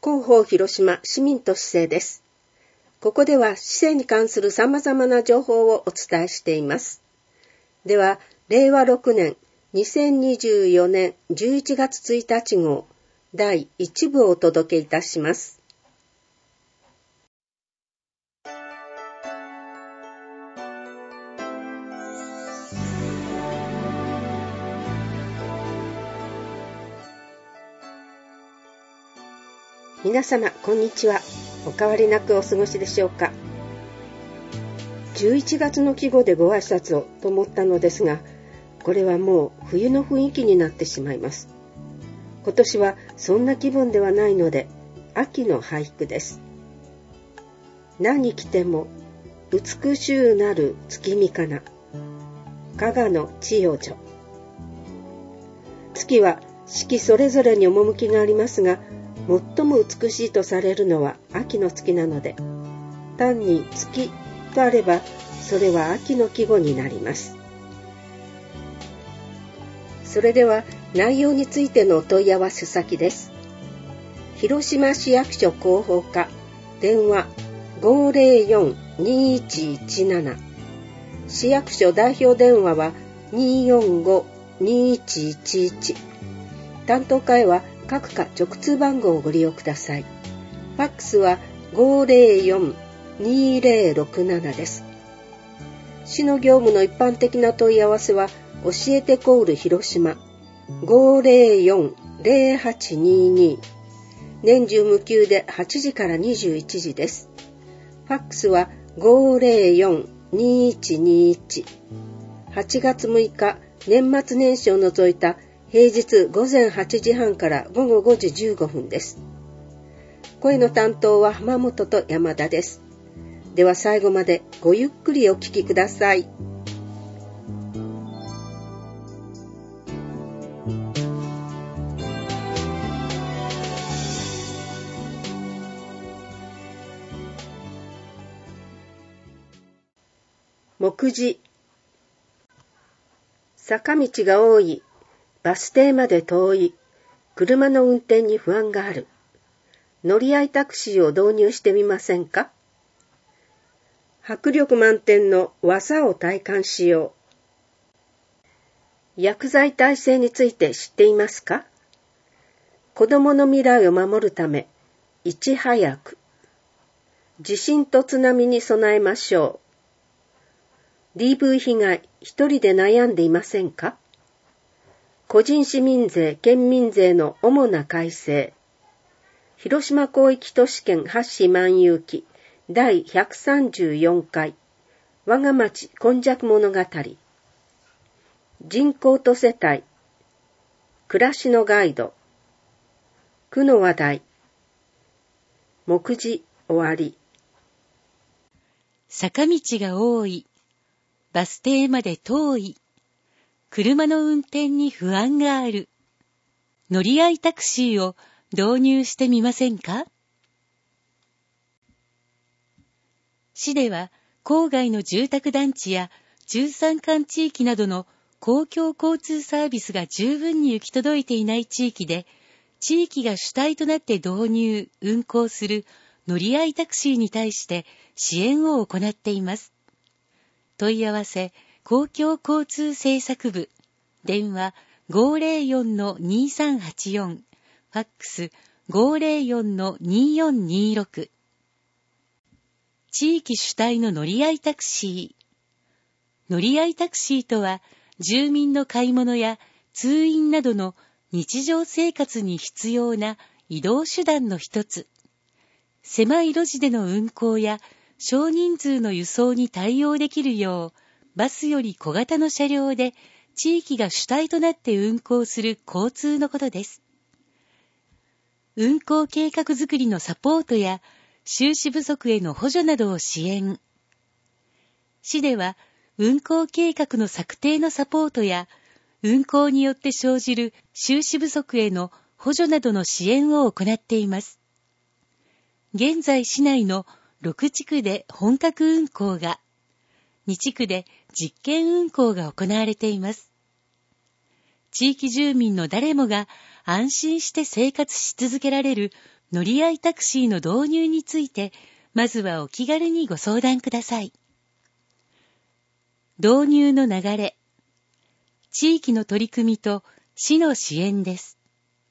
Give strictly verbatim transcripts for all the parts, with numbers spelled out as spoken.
広報広島市民と市政です。ここでは市政に関する様々な情報をお伝えしています。では、れいわろくねんにせんにじゅうよねんじゅういちがつついたち号だいいちぶをお届けいたします。皆様、こんにちは。お変わりなくお過ごしでしょうか。じゅういちがつの季語でご挨拶をと思ったのですが、これはもう冬の雰囲気になってしまいます。今年はそんな気分ではないので、秋の俳句です。何着ても美しゅうなる月見かな、加賀の千代女。月は四季それぞれに趣がありますが、最も美しいとされるのは秋の月なので、単に月とあればそれは秋の季語になります。それでは内容についてのお問い合わせ先です。広島市役所広報課電話 ごーぜろよん にーいちいちなな、市役所代表電話は にーよんご にーいちいちいち、担当課へは各課直通番号をご利用ください。ファックスは ごーぜろよん にーぜろろくなな です。市の業務の一般的な問い合わせは教えてコール広島 ごーぜろよん ぜろはちにーにー、年中無休ではちじからにじゅういちじです。ファックスは ごーぜろよん にーいちにーいち、はちがつむいか年末年始を除いた平日ごぜんはちじはんからごごごじじゅうごふんです。声の担当は浜本と山田です。では最後までごゆっくりお聞きください。目次。坂道が多い、バス停まで遠い、車の運転に不安がある。乗り合いタクシーを導入してみませんか？迫力満点の技を体感しよう。薬剤耐性について知っていますか？子どもの未来を守るため、いち早く。地震と津波に備えましょう。ディーブイ 被害、一人で悩んでいませんか？個人市民税、県民税の主な改正。広島広域都市圏八市万有記だいひゃくさんじゅうよんかい、我が町今昔物語。人口と世帯、暮らしのガイド。区の話題。目次終わり。 坂道が多い、バス停まで遠い、車の運転に不安がある。乗り合いタクシーを導入してみませんか？市では郊外の住宅団地や中山間地域などの公共交通サービスが十分に行き届いていない地域で、地域が主体となって導入・運行する乗り合いタクシーに対して支援を行っています。問い合わせ公共交通政策部、電話 ごーぜろよん にーさんはちよん、ファックス ごーぜろよん にーよんにーろく。地域主体の乗り合いタクシー。乗り合いタクシーとは、住民の買い物や通院などの日常生活に必要な移動手段の一つ。狭い路地での運行や少人数の輸送に対応できるよう、バスより小型の車両で地域が主体となって運行する交通のことです。運行計画づくりのサポートや収支不足への補助などを支援。市では運行計画の策定のサポートや運行によって生じる収支不足への補助などの支援を行っています。現在市内のろくちくで本格運行が、にちくで実験運行が行われています。地域住民の誰もが安心して生活し続けられる乗り合いタクシーの導入について、まずはお気軽にご相談ください。導入の流れ、地域の取り組みと市の支援です。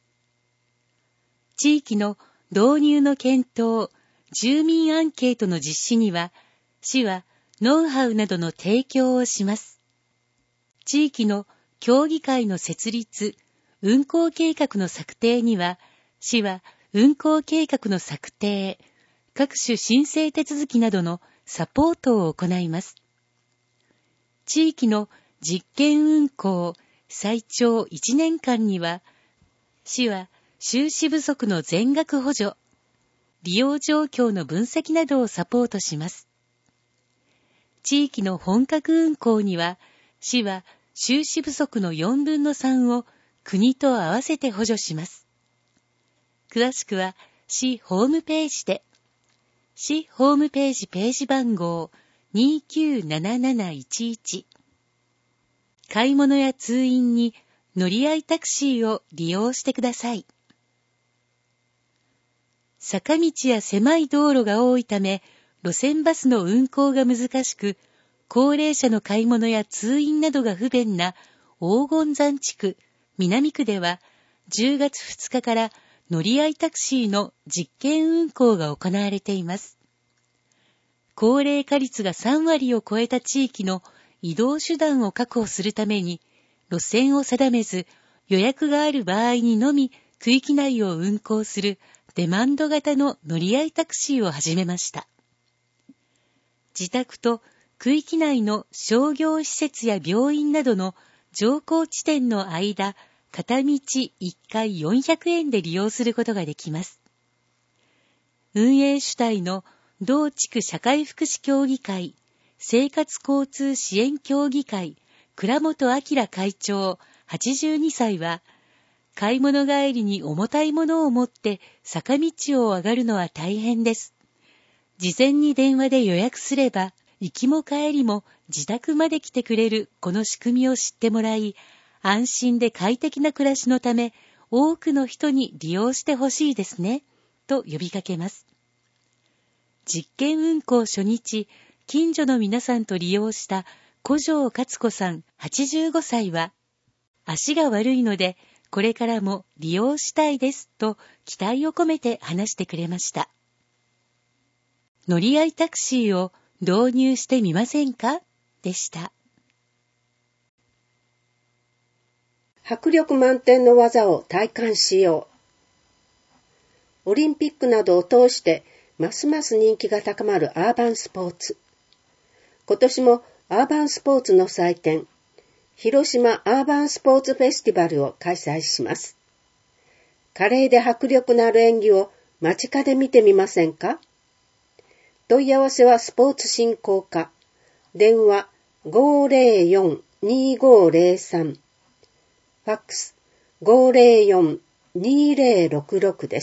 地域の導入の検討、住民アンケートの実施には、市はノウハウなどの提供をします。地域の協議会の設立、運行計画の策定には、市は運行計画の策定、各種申請手続きなどのサポートを行います。地域の実験運行最長いちねんかんには、市は収支不足の全額補助、利用状況の分析などをサポートします。地域の本格運行には、市は収支不足のよんぶんのさんを国と合わせて補助します。詳しくは市ホームページで、市ホームページページ番号 にきゅうなななないちいち。買い物や通院に乗り合いタクシーを利用してください。坂道や狭い道路が多いため、路線バスの運行が難しく、高齢者の買い物や通院などが不便な黄金山地区、南区では、じゅうがつふつかから乗り合いタクシーの実験運行が行われています。高齢化率がさんわりを超えた地域の移動手段を確保するために、路線を定めず、予約がある場合にのみ区域内を運行するデマンド型の乗り合いタクシーを始めました。自宅と区域内の商業施設や病院などの乗降地点の間、片道いっかいよんひゃくえんで利用することができます。運営主体の同地区社会福祉協議会、生活交通支援協議会、倉本明会長はちじゅうにさいは、買い物帰りに重たいものを持って坂道を上がるのは大変です。事前に電話で予約すれば、行きも帰りも自宅まで来てくれるこの仕組みを知ってもらい、安心で快適な暮らしのため、多くの人に利用してほしいですね、と呼びかけます。実験運行初日、近所の皆さんと利用した古城勝子さんはちじゅうごさいは、足が悪いのでこれからも利用したいですと期待を込めて話してくれました。乗り合いタクシーを導入してみませんかでした。 迫力満点の技を体感しよう。オリンピックなどを通してますます人気が高まるアーバンスポーツ。今年もアーバンスポーツの祭典、広島アーバンスポーツフェスティバルを開催します。華麗で迫力のある演技を間近で見てみませんか？問い合わせはスポーツ振興課、電話 ごーぜろよん にーごーぜろさん、ファックス ごーぜろよん にーぜろろくろくです。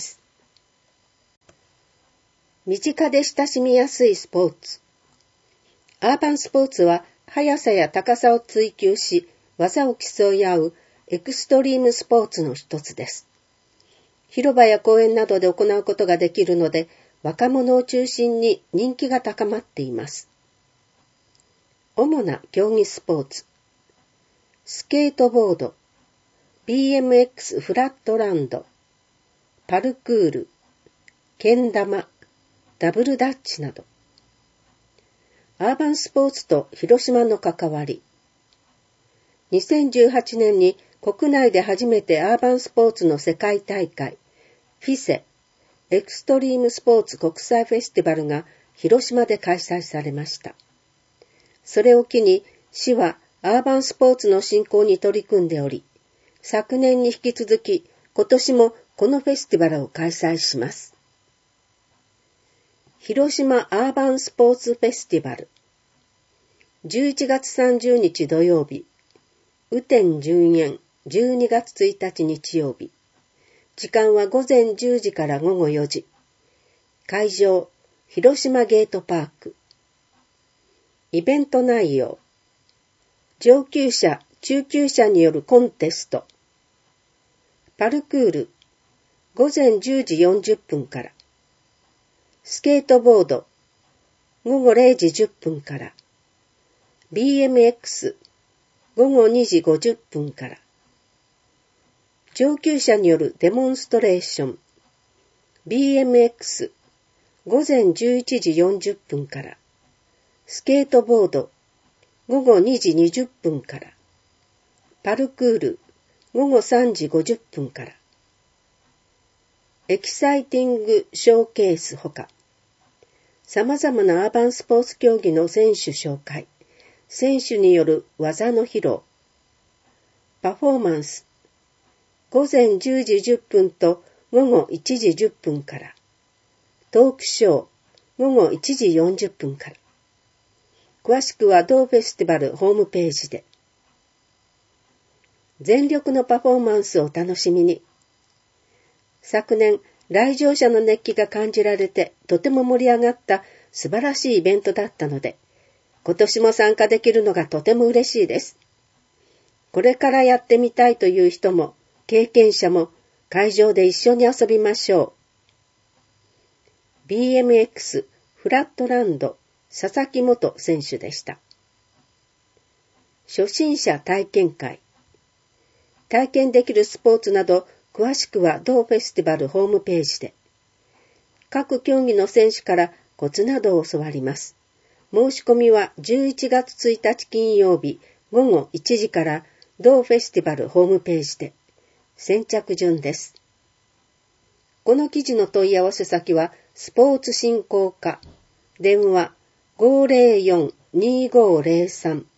身近で親しみやすいスポーツ。アーバンスポーツは速さや高さを追求し、技を競い合うエクストリームスポーツの一つです。広場や公園などで行うことができるので、若者を中心に人気が高まっています。主な競技スポーツ。スケートボード、ビーエムエックス フラットランド、パルクール、けん玉、ダブルダッチなど。アーバンスポーツと広島の関わり。にせんじゅうはちねんに国内で初めてアーバンスポーツの世界大会、フィセ、エクストリームスポーツ国際フェスティバルが広島で開催されました。それを機に市はアーバンスポーツの振興に取り組んでおり、昨年に引き続き今年もこのフェスティバルを開催します。広島アーバンスポーツフェスティバル。じゅういちがつさんじゅうにち土曜日、雨天順延じゅうにがつついたち日曜日。時間はごぜんじゅうじからごごよじ。会場、広島ゲートパーク。イベント内容。上級者、中級者によるコンテスト。パルクール。 午前じゅうじよんじゅっぷんから。スケートボード、午後れいじじゅっぷんから。ビーエムエックス、午後にじごじゅっぷんから。上級者によるデモンストレーション、ビーエムエックス、午前じゅういちじよんじゅっぷんから。スケートボード、午後にじにじゅっぷんから。パルクール、午後さんじごじゅっぷんから。エキサイティングショーケースほか、様々なアーバンスポーツ競技の選手紹介、選手による技の披露、パフォーマンス、午前じゅうじじゅっぷんと午後いちじじゅっぷんから、トークショー、午後いちじよんじゅっぷんから。詳しくは同フェスティバルホームページで。全力のパフォーマンスをお楽しみに。昨年、来場者の熱気が感じられてとても盛り上がった素晴らしいイベントだったので、今年も参加できるのがとても嬉しいです。これからやってみたいという人も経験者も会場で一緒に遊びましょう。ビーエムエックス フラットランド佐々木元選手でした。初心者体験会。体験できるスポーツなど詳しくは同フェスティバルホームページで。各競技の選手からコツなどを教わります。申し込みはじゅういちがつついたち金曜日午後いちじから同フェスティバルホームページで。先着順です。この記事の問い合わせ先はスポーツ振興課。電話 ごーぜろよん にーごーぜろさん。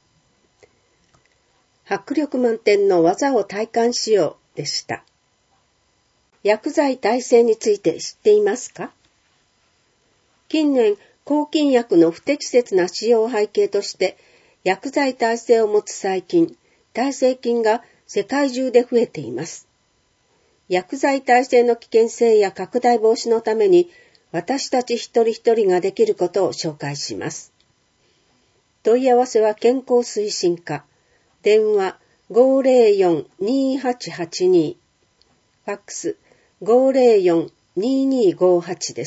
迫力満点の技を体感しようでした。薬剤耐性について知っていますか？近年、抗菌薬の不適切な使用を背景として、薬剤耐性を持つ細菌、耐性菌が世界中で増えています。薬剤耐性の危険性や拡大防止のために、私たち一人一人ができることを紹介します。問い合わせは健康推進課、電話 ごーぜろよん にーはちはちにー、ファックス ごーぜろよん にーにーごーはち です。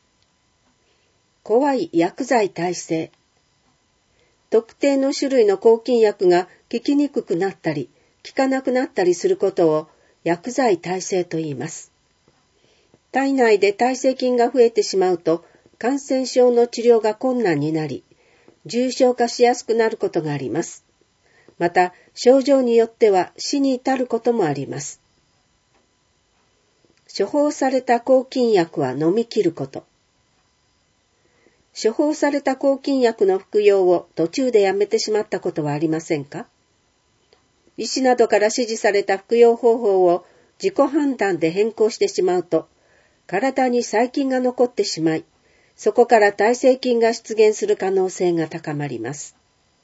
怖い薬剤耐性。特定の種類の抗菌薬が効きにくくなったり、効かなくなったりすることを薬剤耐性と言います。体内で耐性菌が増えてしまうと、感染症の治療が困難になり、重症化しやすくなることがあります。また、症状によっては死に至ることもあります。処方された抗菌薬は飲み切ること。処方された抗菌薬の服用を途中でやめてしまったことはありませんか？医師などから指示された服用方法を自己判断で変更してしまうと、体に細菌が残ってしまい、そこから耐性菌が出現する可能性が高まります。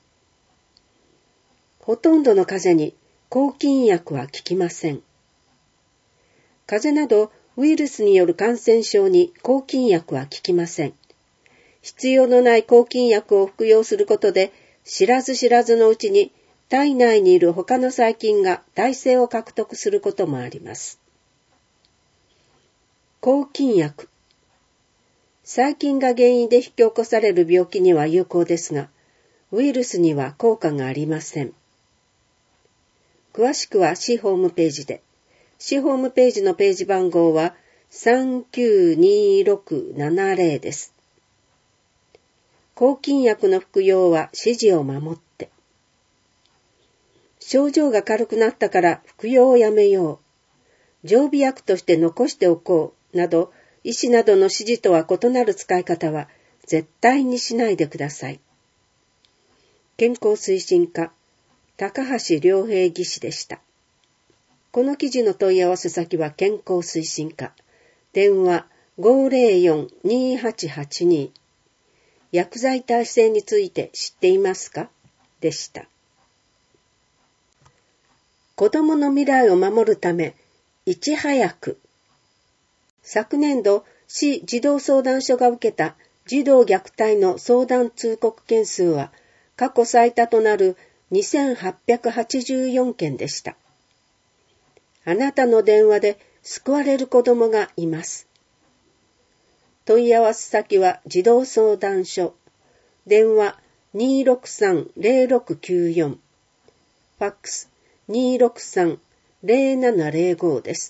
ほとんどの風邪に抗菌薬は効きません。風邪などウイルスによる感染症に抗菌薬は効きません。必要のない抗菌薬を服用することで、知らず知らずのうちに体内にいる他の細菌が耐性を獲得することもあります。抗菌薬。細菌が原因で引き起こされる病気には有効ですが、ウイルスには効果がありません。詳しくは市ホームページで。市ホームページのページ番号はさんきゅうにろくななぜろです。抗菌薬の服用は指示を守って。症状が軽くなったから服用をやめよう。常備薬として残しておこう。など、医師などの指示とは異なる使い方は絶対にしないでください。健康推進課、高橋良平技師でした。この記事の問い合わせ先は健康推進課、電話 ごーぜろよん にーはちはちにー。薬剤耐性について知っていますか？でした。子どもの未来を守るため、いち早く。昨年度、市児童相談所が受けた児童虐待の相談通告件数は過去最多となるにせんはっぴゃくはちじゅうよんけんでした。あなたの電話で救われる子供がいます。問い合わせ先は児童相談所、電話 にーろくさんゼロろくきゅうよん、ファックス にーろくさんゼロななゼロご です。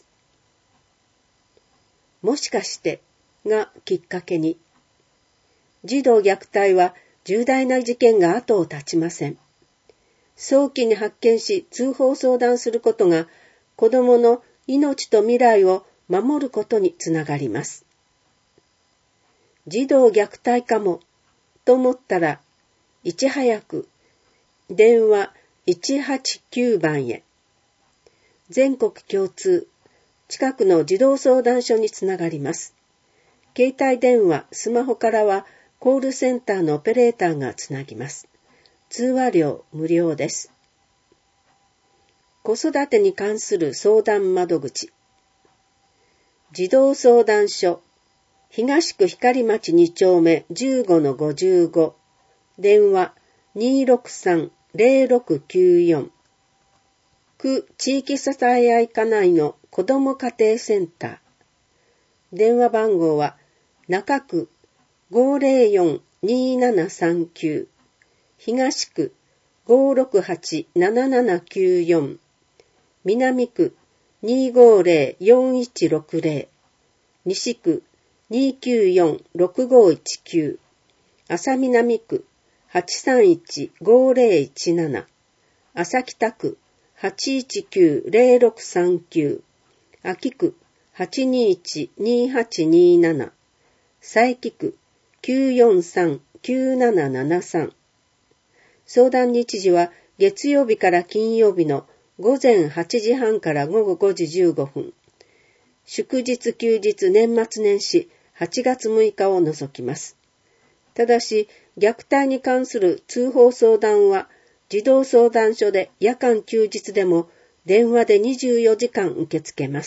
もしかしてがきっかけに、児童虐待は重大な事件が後を絶ちません。早期に発見し通報相談することが子どもの命と未来を守ることにつながります。児童虐待かもと思ったら、いち早く電話いちはちきゅうばんへ。全国共通、近くの児童相談所につながります。携帯電話、スマホからはコールセンターのオペレーターがつなぎます。通話料無料です。子育てに関する相談窓口。児童相談所、東区光町に丁目 じゅうごのごじゅうご、電話 にーろくさんゼロろくきゅうよん、区地域支え合い課内の子ども家庭センター。電話番号は中区 ごゼロよんにーななさんきゅう、東区 ごろくはちななななきゅうよん、南区 にーごゼロよんいちろくゼロ、西区 にーきゅうよんろくごいちきゅう、朝南区 はちさんいちごゼロいちなな、朝北区 はちいちきゅうゼロろくさんきゅう、秋区 はちにいちにはちになな、佐伯区 きゅうよんさんきゅうななななさん。相談日時は月曜日から金曜日の午前はちじはんから午後ごじじゅうごふん。祝日休日年末年始はちがつむいかを除きます。ただし、虐待に関する通報相談は児童相談所で夜間休日でも電話でにじゅうよじかん受け付けます。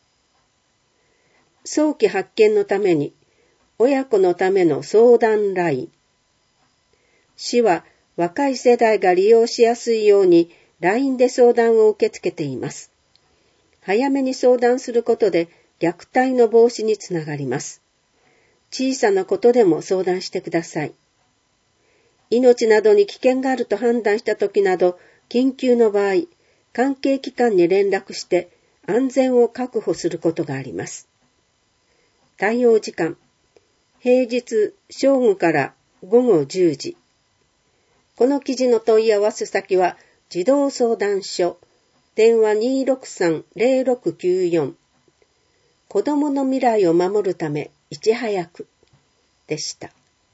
早期発見のために親子のための相談ライン。市は若い世代が利用しやすいように ライン で相談を受け付けています。早めに相談することで虐待の防止につながります。小さなことでも相談してください。命などに危険があると判断したときなど、緊急の場合、関係機関に連絡して安全を確保することがあります。対応時間、平日正午から午後じゅうじ。この記事の問い合わせ先は児童相談所、電話 にーろくさんゼロろくきゅうよん、子どもの未来を守るためいち早くでした。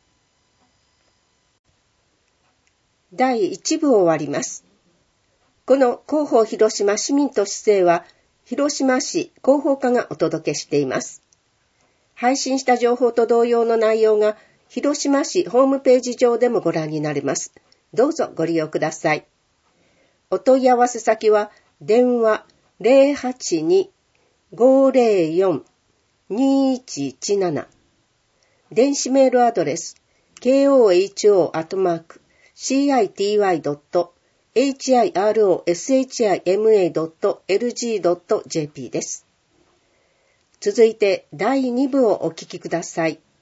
だいいち部を終わります。この広報広島市民と市政は広島市広報課がお届けしています。配信した情報と同様の内容が広島市ホームページ上でもご覧になれます。どうぞご利用ください。お問い合わせ先は電話 ゼロはちに ごゼロよん にいちいちなな、電子メールアドレス ケーオーエイチオー アットマーク シーアイティーワイ ドット エイチアイアールオーエスエイチアイエムエー ドット エルジー ドット ジェーピー です。続いてだいに部をお聞きください。